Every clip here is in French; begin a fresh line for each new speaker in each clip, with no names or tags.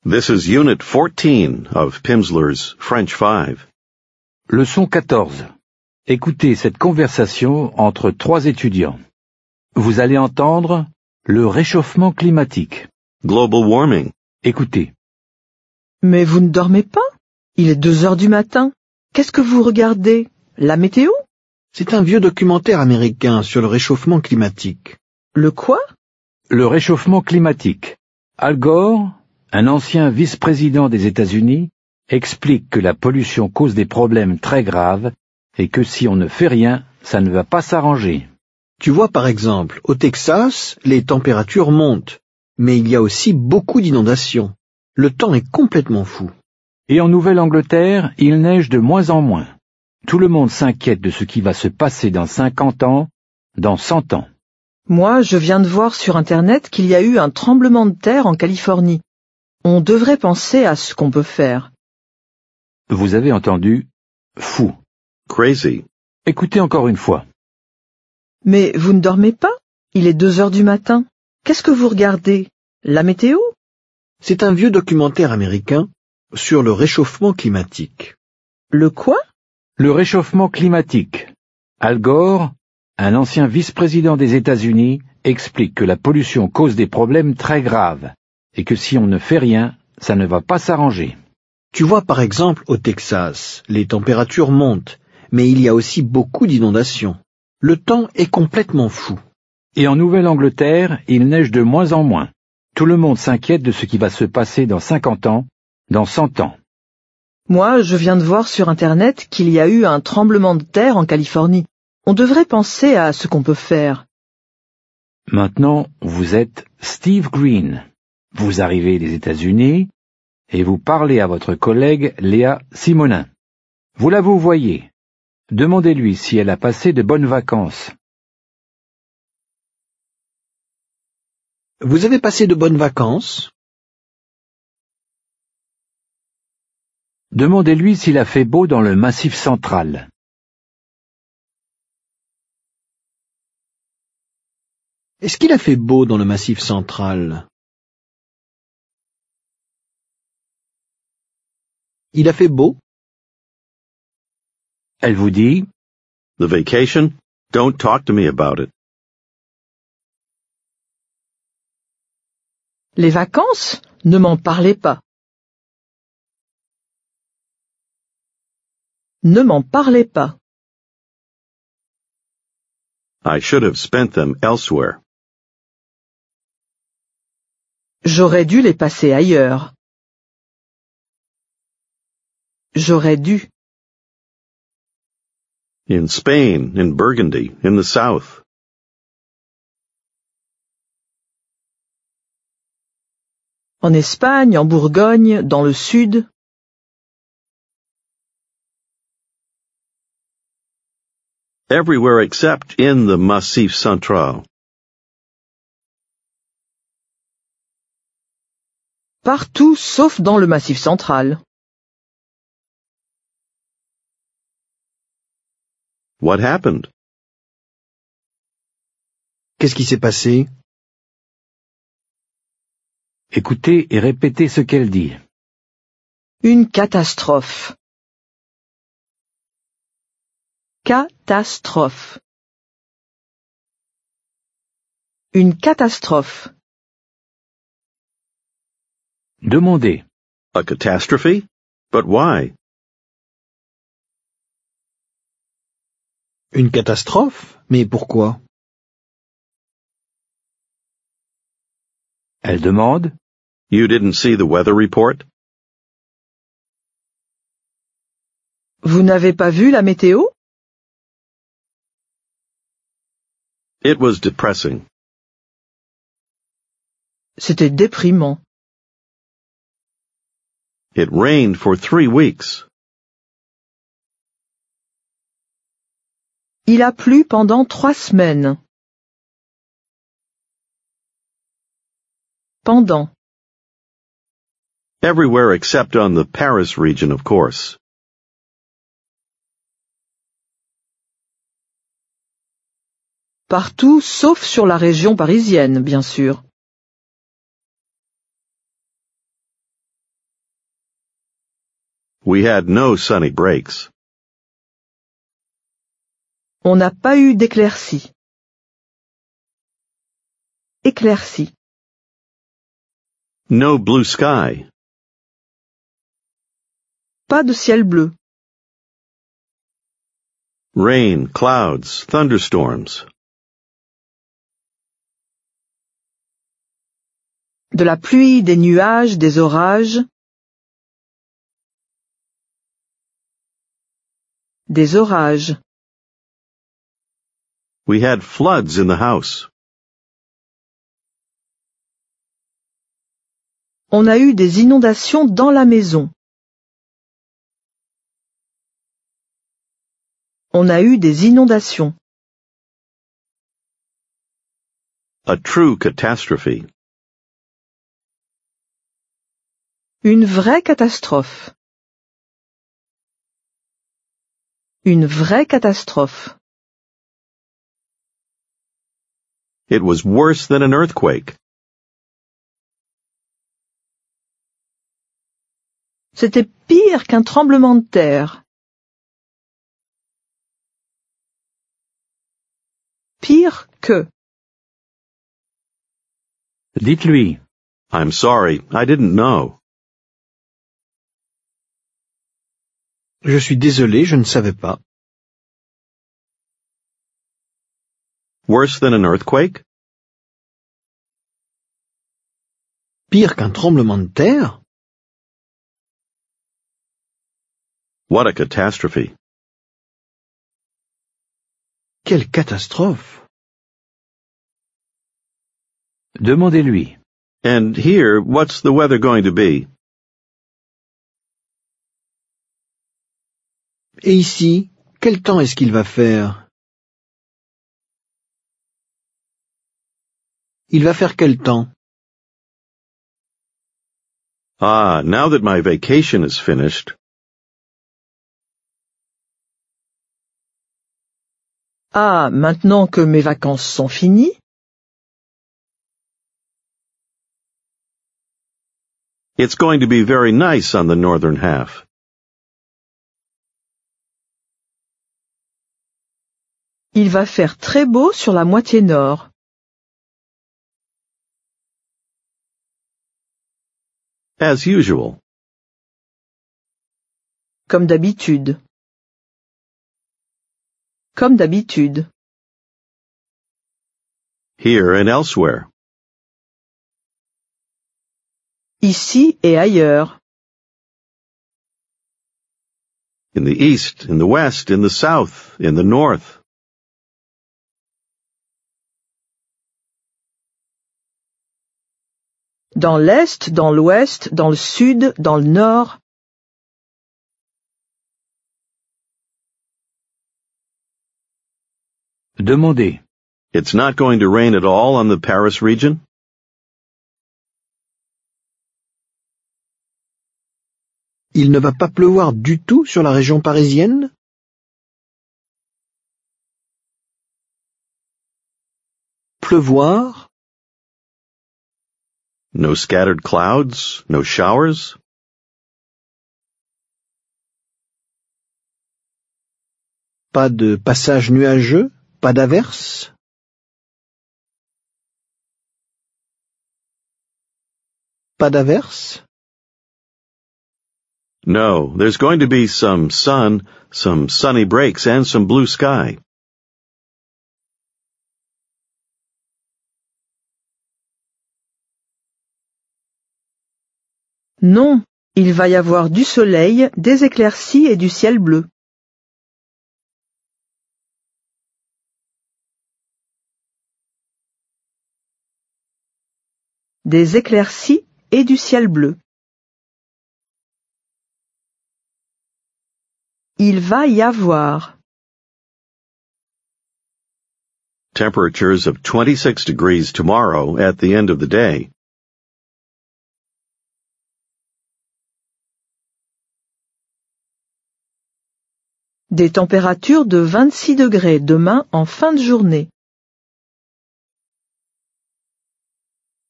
This is Unit 14 of Pimsleur's French 5.
Leçon 14. Écoutez cette conversation entre trois étudiants. Vous allez entendre le réchauffement climatique.
Global warming.
Écoutez.
Mais vous ne dormez pas? Il est 2 heures du matin. Qu'est-ce que vous regardez? La météo?
C'est un vieux documentaire américain sur le réchauffement climatique.
Le quoi?
Le réchauffement climatique. Al Gore, un ancien vice-président des États-Unis, explique que la pollution cause des problèmes très graves et que si on ne fait rien, ça ne va pas s'arranger.
Tu vois par exemple, au Texas, les températures montent, mais il y a aussi beaucoup d'inondations. Le temps est complètement fou.
Et en Nouvelle-Angleterre, il neige de moins en moins. Tout le monde s'inquiète de ce qui va se passer dans 50 ans, dans 100 ans.
Moi, je viens de voir sur Internet qu'il y a eu un tremblement de terre en Californie. On devrait penser à ce qu'on peut faire.
Vous avez entendu « fou ».
Crazy.
Écoutez encore une fois.
Mais vous ne dormez pas? Il est 2 heures du matin. Qu'est-ce que vous regardez? La météo?
C'est un vieux documentaire américain sur le réchauffement climatique.
Le quoi?
Le réchauffement climatique. Al Gore, un ancien vice-président des États-Unis, explique que la pollution cause des problèmes très graves et que si on ne fait rien, ça ne va pas s'arranger.
Tu vois par exemple, au Texas, les températures montent, mais il y a aussi beaucoup d'inondations. Le temps est complètement fou.
Et en Nouvelle-Angleterre, il neige de moins en moins. Tout le monde s'inquiète de ce qui va se passer dans 50 ans, dans 100 ans.
Moi, je viens de voir sur Internet qu'il y a eu un tremblement de terre en Californie. On devrait penser à ce qu'on peut faire.
Maintenant, vous êtes Steve Green. Vous arrivez des États-Unis et vous parlez à votre collègue Léa Simonin. Vous la vous voyez. Demandez-lui si elle a passé de bonnes vacances.
Vous avez passé de bonnes vacances?
Demandez-lui s'il a fait beau dans le Massif central.
Est-ce qu'il a fait beau dans le Massif central? Il a fait beau?
Elle vous dit
The vacation? Don't talk to me about it.
Les vacances? Ne m'en parlez pas. Ne m'en parlez pas.
I should have spent them elsewhere.
J'aurais dû les passer ailleurs. J'aurais dû.
In Spain, in Burgundy, in the south.
En Espagne, en Bourgogne, dans le sud.
Everywhere except in the Massif Central.
Partout sauf dans le Massif central.
What happened?
Qu'est-ce qui s'est passé?
écoutez et répétez ce qu'elle dit.
Une catastrophe. Catastrophe. Une catastrophe.
Demandez.
A catastrophe? But why?
Une catastrophe? Mais pourquoi?
Elle demande.
You didn't see the weather report?
Vous n'avez pas vu la météo?
It was depressing.
C'était déprimant.
It rained for 3 weeks.
Il a plu pendant 3 semaines. Pendant.
Everywhere except on the Paris region, of course.
Partout sauf sur la région parisienne, bien sûr.
We had no sunny breaks.
On n'a pas eu d'éclaircie. Éclaircie.
No blue sky.
Pas de ciel bleu.
Rain, clouds, thunderstorms.
De la pluie, des nuages, des orages. Des orages.
We had floods in the house.
On a eu des inondations dans la maison. On a eu des inondations.
A true catastrophe.
Une vraie catastrophe. Une vraie catastrophe.
It was worse than an earthquake.
C'était pire qu'un tremblement de terre. Pire que.
Dites-lui.
I'm sorry, I didn't know.
Je suis désolé, je ne savais pas.
Worse than an earthquake?
Pire qu'un tremblement de terre?
What a catastrophe.
Quelle catastrophe!
Demandez-lui.
And here, what's the weather going to be?
Et ici, quel temps est-ce qu'il va faire? Il va faire quel temps?
Ah, now that my vacation is finished,
Ah, maintenant que mes vacances sont finies,
it's going to be very nice on the northern half.
il va faire très beau sur la moitié nord.
As usual.
Comme d'habitude. Comme d'habitude.
Here and elsewhere.
Ici et ailleurs.
In the east, in the west, in the south, in the north.
Dans l'est, dans l'ouest, dans le sud, dans le nord.
Demandez.
It's not going to rain at all on the Paris region?
Il ne va pas pleuvoir du tout sur la région parisienne? Pleuvoir?
No scattered clouds? No showers?
Pas de passage nuageux? Pas d'averse? Pas d'averse?
No, there's going to be some sun, some sunny breaks, and some blue sky.
Non, il va y avoir du soleil, des éclaircies et du ciel bleu. Des éclaircies et du ciel bleu. Il va y avoir.
Temperatures of 26 degrees tomorrow at the end of the day.
Des températures de 26 degrés demain en fin de journée.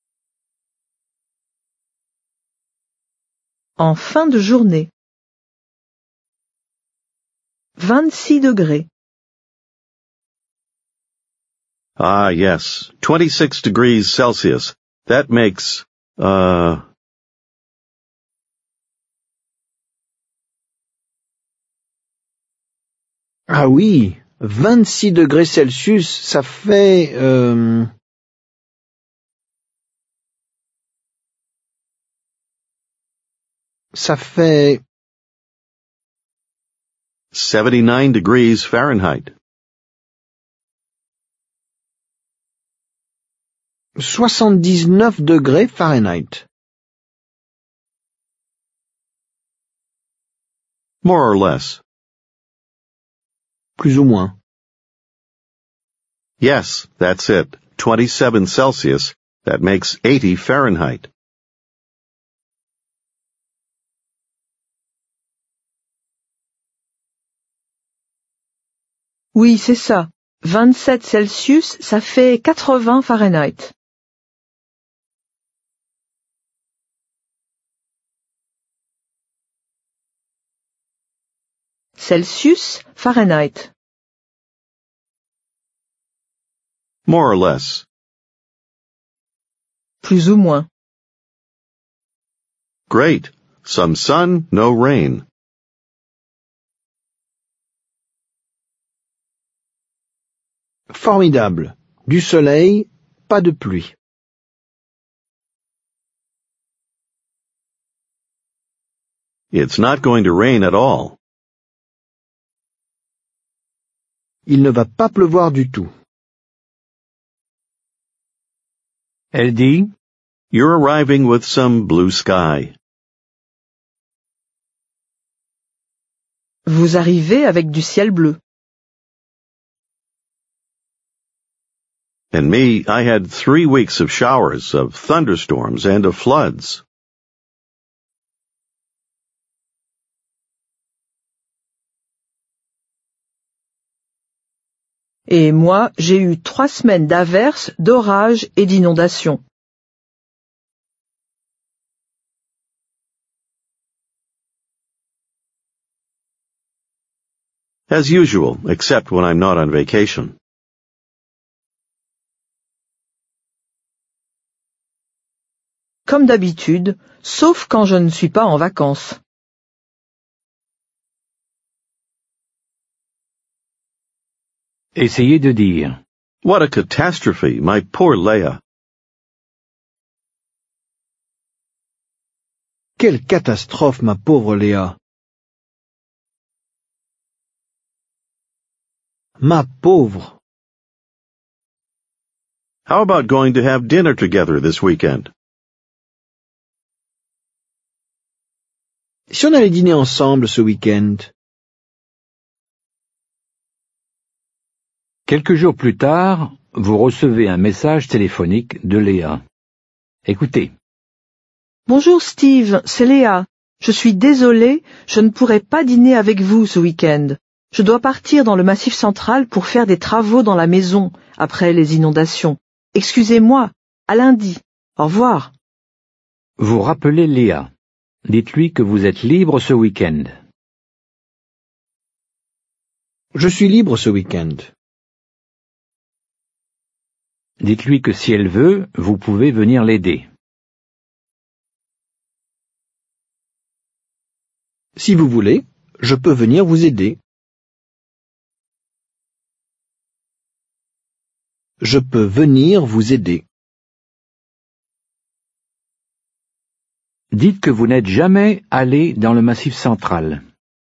En fin de journée. 26 degrés.
Ah, yes. 26 degrees Celsius. That makes,
Ah oui, 26 degrés Celsius, ça fait... ça fait
79 degrees Fahrenheit.
79 degrés Fahrenheit.
More or less.
Plus ou moins.
Yes, that's it. 27 Celsius. That makes 80 Fahrenheit.
Oui, c'est ça. 27 Celsius, ça fait 80 Fahrenheit. Celsius, Fahrenheit.
More or less.
Plus ou moins.
Great. Some sun, no rain.
Formidable. Du soleil, pas de pluie.
It's not going to rain at all.
Il ne va pas pleuvoir du tout.
Elle dit,
You're arriving with some blue sky.
Vous arrivez avec du ciel bleu.
And me, I had 3 weeks of showers, of thunderstorms, and of floods.
Et moi, j'ai eu 3 semaines d'averses, d'orages et d'inondations.
As usual, except when I'm not on vacation.
Comme d'habitude, sauf quand je ne suis pas en vacances.
essayez de dire.
What a catastrophe, my poor Leah.
Quelle catastrophe, ma pauvre Léa. Ma pauvre.
How about going to have dinner together this weekend?
Si on allait dîner ensemble ce week-end?
Quelques jours plus tard, vous recevez un message téléphonique de Léa. Écoutez.
Bonjour Steve, c'est Léa. Je suis désolée, je ne pourrai pas dîner avec vous ce week-end. Je dois partir dans le Massif central pour faire des travaux dans la maison après les inondations. Excusez-moi, à lundi. Au revoir.
Vous rappelez Léa. Dites-lui que vous êtes libre ce week-end.
Je suis libre ce week-end.
Dites-lui que si elle veut, vous pouvez venir l'aider.
Si vous voulez, je peux venir vous aider. Je peux venir vous aider.
Dites que vous n'êtes jamais allé dans le Massif central.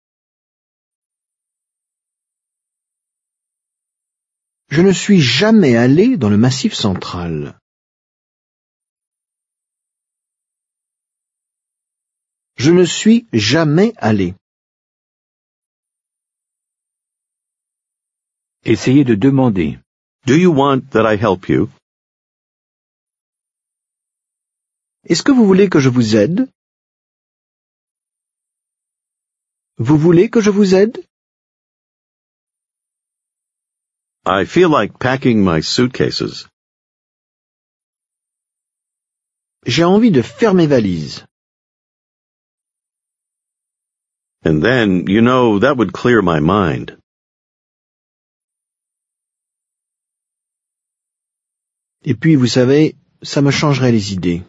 Je ne suis jamais allé dans le Massif central. Je ne suis jamais allé.
Essayez de demander.
Do you want that I help you?
Est-ce que vous voulez que je vous aide? Vous voulez que je vous aide?
I feel like packing my suitcases.
J'ai envie de faire mes valises.
And then, that would clear my mind.
Et puis, vous savez, ça me changerait les idées.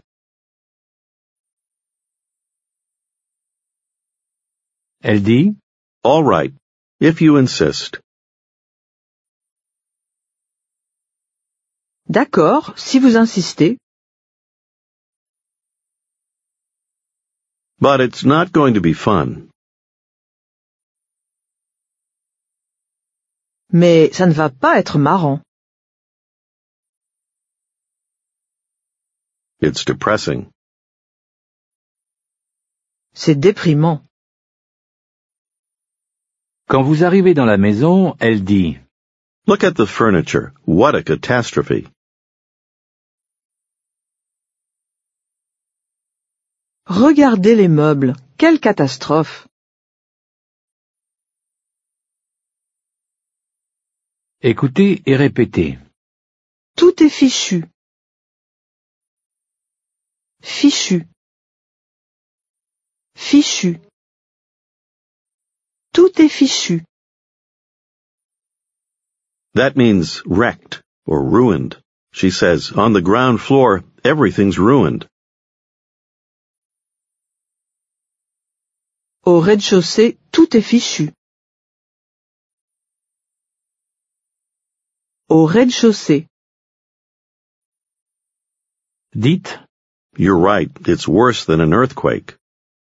Elle dit,
All right, if you insist.
D'accord, si vous insistez.
But it's not going to be fun.
Mais ça ne va pas être marrant.
It's depressing.
C'est déprimant.
quand vous arrivez dans la maison, elle dit,
Look at the furniture. What a catastrophe.
Regardez les meubles. Quelle catastrophe.
écoutez et répétez.
Tout est fichu. Fichu. Fichu. Tout est fichu.
That means wrecked or ruined. She says, on the ground floor, everything's ruined.
Au rez-de-chaussée, tout est fichu. Au rez-de-chaussée.
Dites,
You're right, it's worse than an earthquake.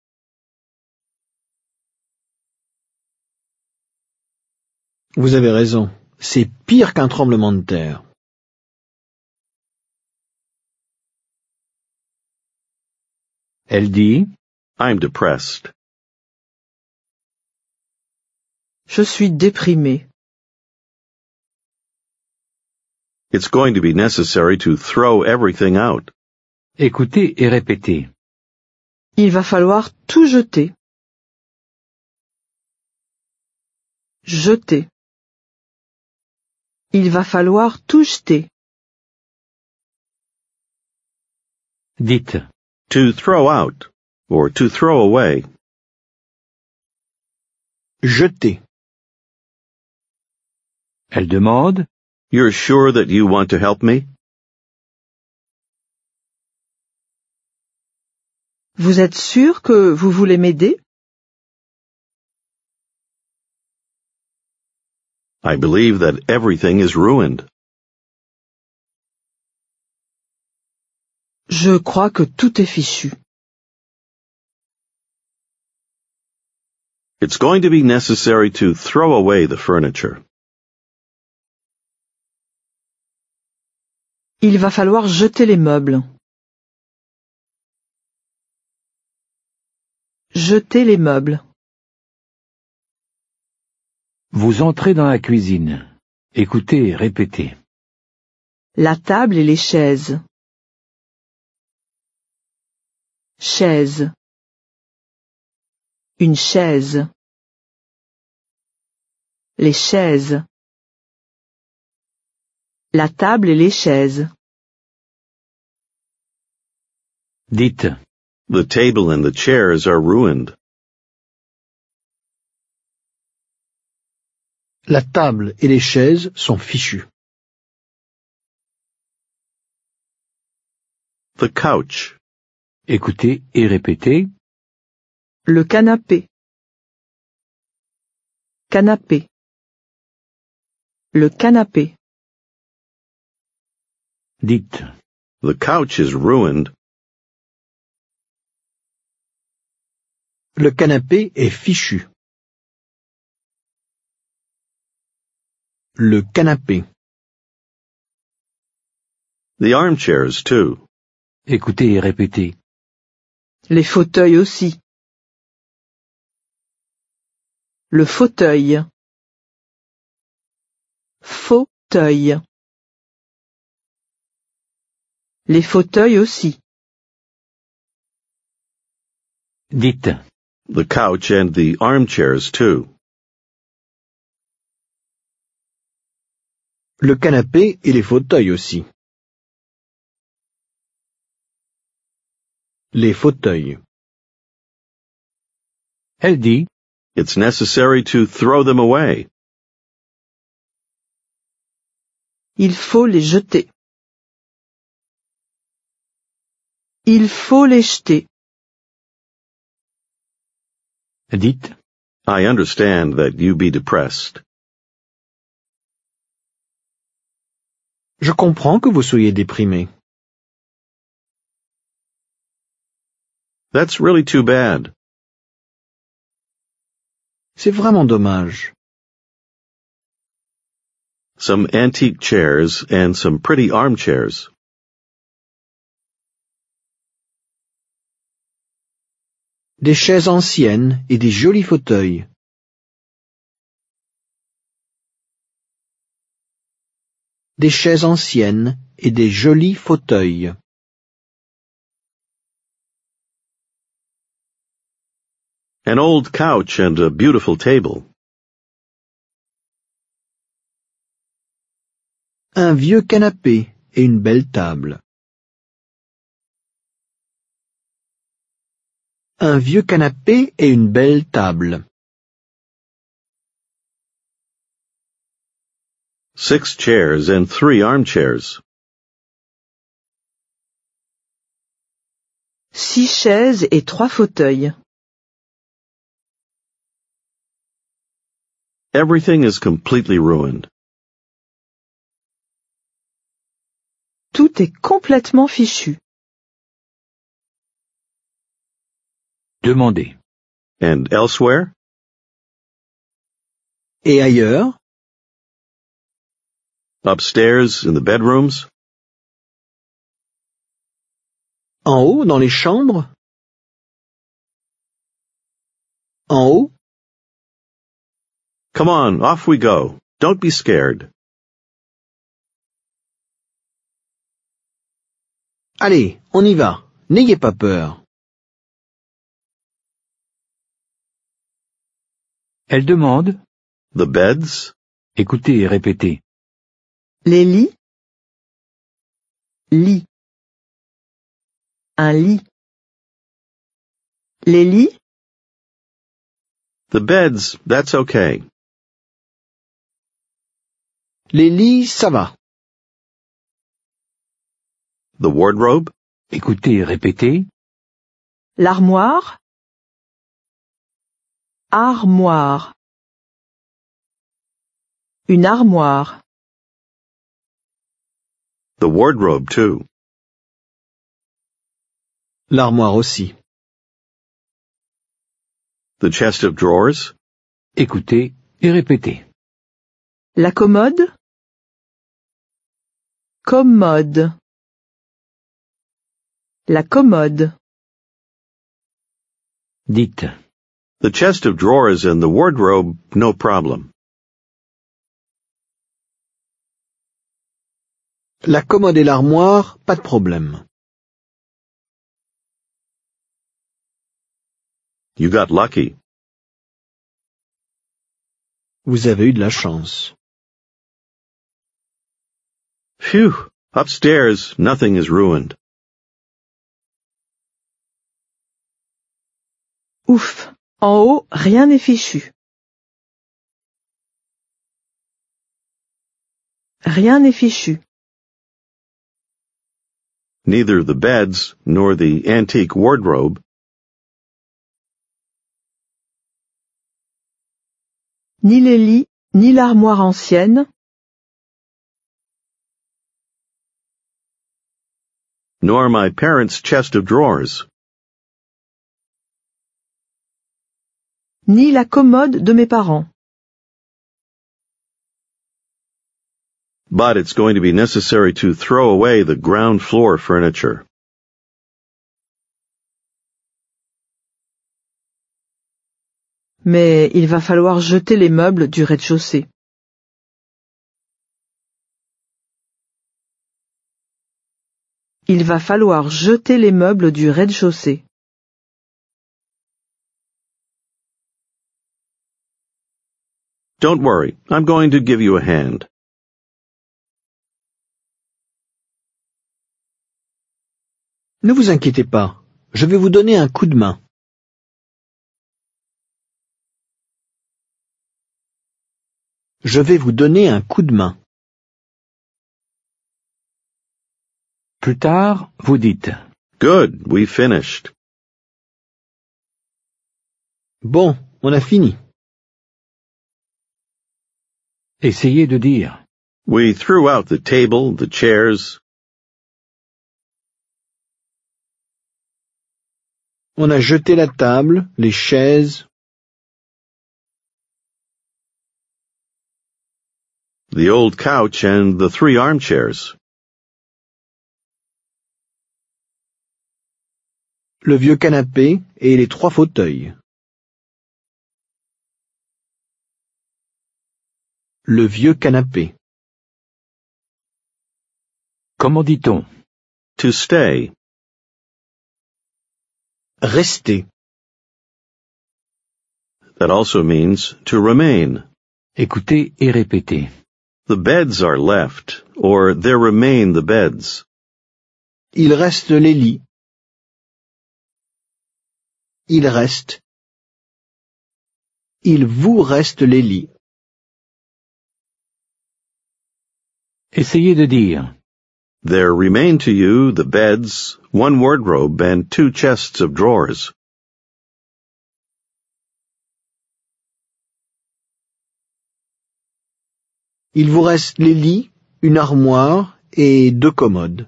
Vous avez raison. C'est pire qu'un tremblement de terre.
elle dit,
I'm depressed.
Je suis déprimée.
It's going to be necessary to throw everything out.
écoutez et répétez.
Il va falloir tout jeter. Jeter. Il va falloir tout jeter.
Dites,
To throw out, or to throw away.
Jeter.
elle demande,
You're sure that you want to help me?
Vous êtes sûr que vous voulez m'aider?
I believe that everything is ruined.
Je crois que tout est fichu.
It's going to be necessary to throw away the furniture.
Il va falloir jeter les meubles. Jeter les meubles.
vous entrez dans la cuisine. Écoutez et répétez.
La table et les chaises. Chaise. Une chaise. Les chaises. La table et les chaises.
Dites,
The table and the chairs are ruined.
La table et les chaises sont fichues.
The couch.
écoutez et répétez.
Le canapé. Canapé. Le canapé.
Dites,
The couch is ruined.
Le canapé est fichu. Le canapé.
The armchairs, too.
écoutez et répétez.
Les fauteuils aussi. Le fauteuil. Fauteuil. Les fauteuils aussi.
Dites,
The couch and the armchairs, too.
Le canapé et les fauteuils aussi. Les fauteuils.
elle dit,
It's necessary to throw them away.
Il faut les jeter. Il faut les jeter.
Dites,
I understand that you be depressed.
Je comprends que vous soyez déprimé.
That's really too bad.
C'est vraiment dommage.
Some antique chairs and some pretty armchairs.
Des chaises anciennes et des jolis fauteuils. Des chaises anciennes et des jolis fauteuils.
An old couch and a beautiful table.
Un vieux canapé et une belle table. Un vieux canapé et une belle table.
6 chairs and 3 armchairs.
6 chaises et 3 fauteuils.
Everything is completely ruined.
Tout est complètement fichu.
demandez.
And elsewhere?
Et ailleurs?
Upstairs in the bedrooms?
En haut, dans les chambres? En haut?
Come on, off we go. Don't be scared.
Allez, on y va. N'ayez pas peur.
Elle demande,
The beds?
écoutez et répétez.
Les lits. Lit. Un lit. Les lits.
The beds, that's okay.
Les lits, ça va.
The wardrobe?
Écoutez et répétez.
L'armoire. Armoire. Une armoire.
The wardrobe too.
L'armoire aussi.
The chest of drawers?
Écoutez et répétez.
La commode. Commode. La commode.
Dites.
The chest of drawers and the wardrobe, no problem.
La commode et l'armoire, pas de problème.
You got lucky.
Vous avez eu de la chance.
Phew, upstairs, nothing is ruined.
Ouf. En haut, rien n'est fichu. Rien n'est fichu.
Neither the beds nor the antique wardrobe.
Ni les lits, ni l'armoire ancienne.
Nor my parents' chest of drawers.
Ni la commode de mes parents.
But it's going to be necessary to throw away the ground floor furniture.
Mais il va falloir jeter les meubles du rez-de-chaussée. Il va falloir jeter les meubles du rez-de-chaussée.
Don't worry, I'm going to give you a hand.
Ne vous inquiétez pas, je vais vous donner un coup de main. Je vais vous donner un coup de main.
Plus tard, vous dites
Good, we finished.
Bon, on a fini.
essayez de dire
We threw out the table, the chairs.
On a jeté la table, les chaises.
The old couch and the 3 armchairs.
Le vieux canapé et les 3 fauteuils. Le vieux canapé.
comment dit-on
To stay.
Rester.
That also means to remain.
Écoutez et répétez.
The beds are left, or there remain the beds.
Il reste les lits. Il reste. Il vous reste les lits.
Essayez de dire
There remain to you the beds, 1 wardrobe, and 2 chests of drawers.
Il vous reste les lits, une armoire et 2 commodes.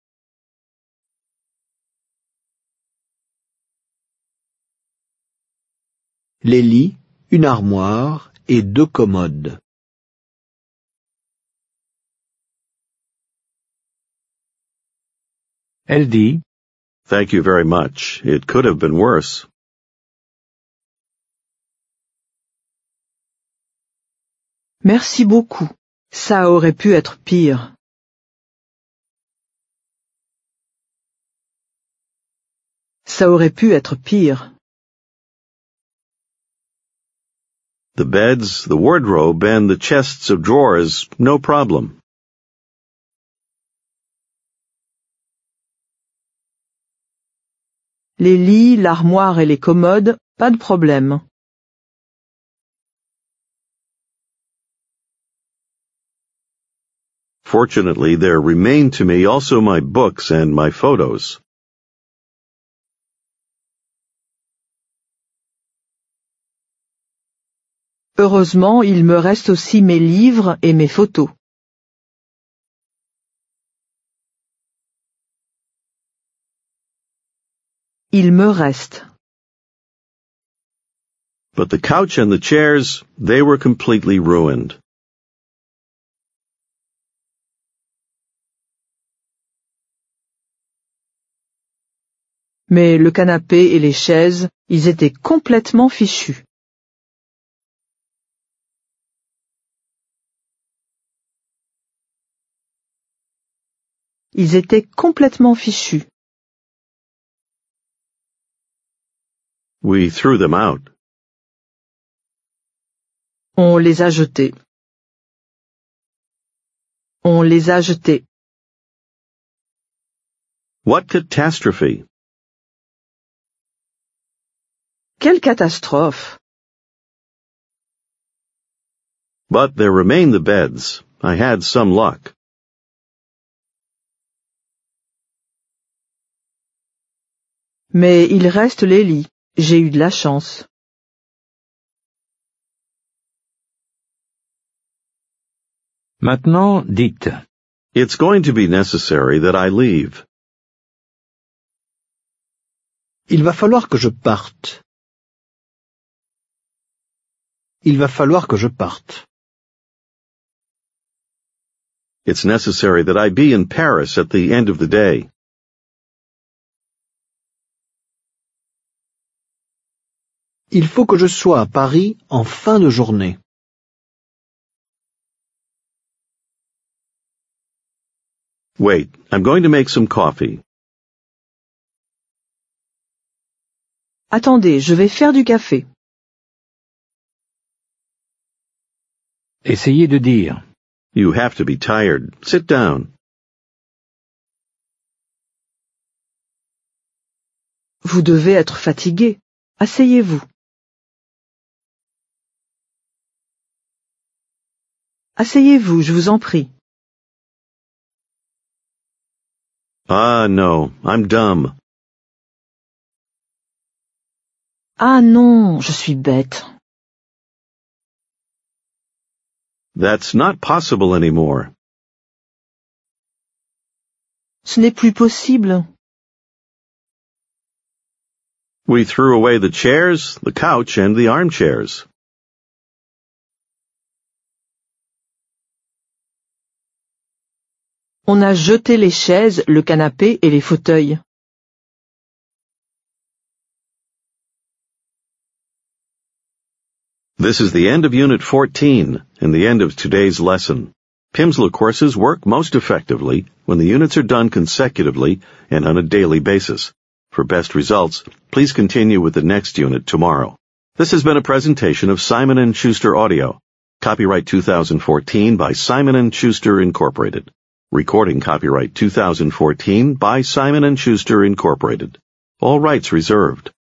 Les lits, une armoire et 2 commodes.
Elle dit
Thank you very much. It could have been worse.
Merci beaucoup. Ça aurait pu être pire. Ça aurait pu être pire.
The beds, the wardrobe, and the chests of drawers, no problem.
Les lits, l'armoire et les commodes, pas de problème.
Fortunately, there remain to me also my books and my photos.
Heureusement, il me reste aussi mes livres et mes photos. Il me reste.
But the couch and the chairs, they were completely ruined.
Mais le canapé et les chaises, ils étaient complètement fichus. Ils étaient complètement fichus.
We threw them out.
On les a jetés. On les a jetés.
What catastrophe!
Quelle catastrophe!
But there remain the beds. I had some luck.
Mais il reste les lits. J'ai eu de la chance.
Maintenant, dites
It's going to be necessary that I leave.
Il va falloir que je parte. Il va falloir que je parte.
It's necessary that I be in Paris at the end of the day.
Il faut que je sois à Paris en fin de journée.
Wait, I'm going to make some coffee.
Attendez, je vais faire du café.
essayez de dire
You have to be tired. Sit down.
Vous devez être fatigué. Asseyez-vous. Asseyez-vous, je vous en prie.
Ah, no, I'm dumb.
Ah non, je suis bête.
That's not possible anymore.
Ce n'est plus possible.
We threw away the chairs, the couch, and the armchairs.
On a jeté les chaises, le canapé et les fauteuils.
This is the end of Unit 14 and the end of today's lesson. Pimsleur courses work most effectively when the units are done consecutively and on a daily basis. For best results, please continue with the next unit tomorrow. This has been a presentation of Simon & Schuster Audio. Copyright 2014 by Simon & Schuster Incorporated. Recording copyright 2014 by Simon & Schuster Incorporated. All rights reserved.